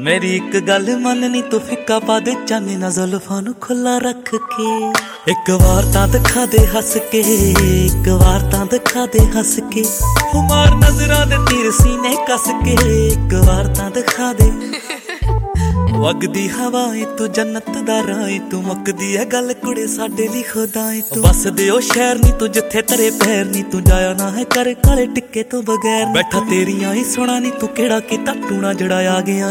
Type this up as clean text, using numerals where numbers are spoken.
मेरी एक गल मननी तू फिक्का पा दे चाने ना जुल्फां नू खुला रख के। एक बार तां दिखा दे हस के, एक बार तां दिखा दे हस के। मार नजरां दे तीर सीने कस के, एक बार तां दिखा दे। वगदी हवाएं तू जन्नत दा राए, तू मुकदी है गल कुड़े साडे ली खुदाएं। तू बस दे ओ शहर नी तू जिथे तेरे पैर नी, तू जाया ना है कर काले टिक्के तो बगैर। बैठा तेरियां ही सुना नी तू केड़ा किता टूना जड़ा आ गया